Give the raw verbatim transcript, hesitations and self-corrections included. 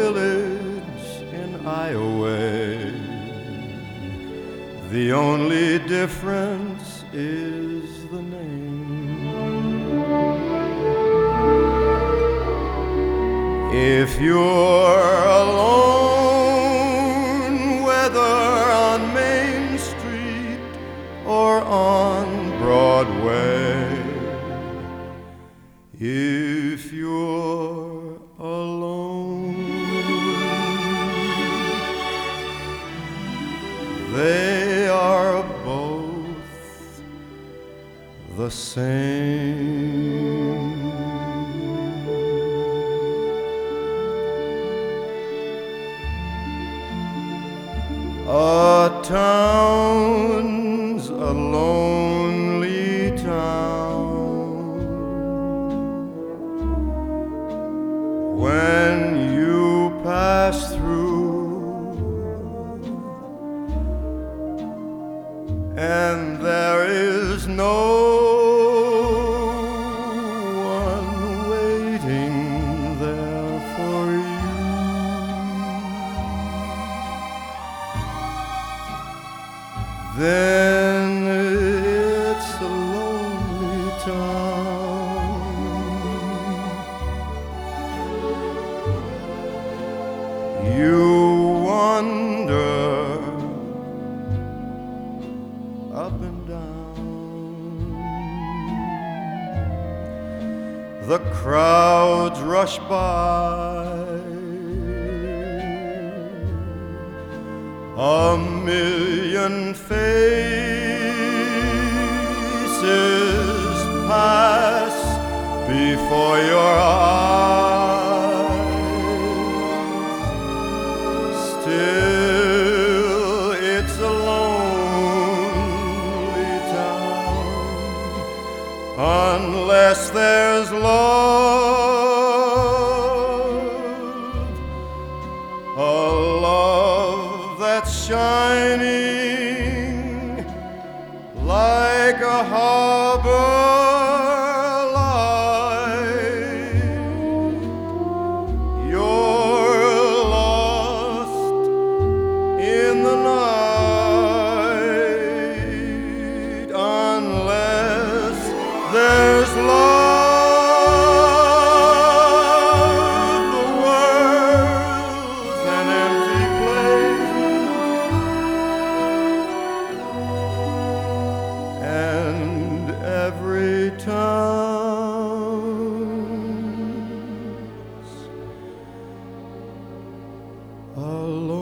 village in Iowa. The only difference is the name. If you're alone, whether on Main Street or on Broadway, if you're alone, they are both the same. A town's a lonely town when you pass through, and there is no one waiting there for you. Then it's a lonely town. You wander up and down. The crowds rush by, a million faces pass before your eyes. Still, it's a lonely town unless there's love, a love that's shining like a harbor light. You're lost in the night unless there's love. The world's an empty place, and every town's alone.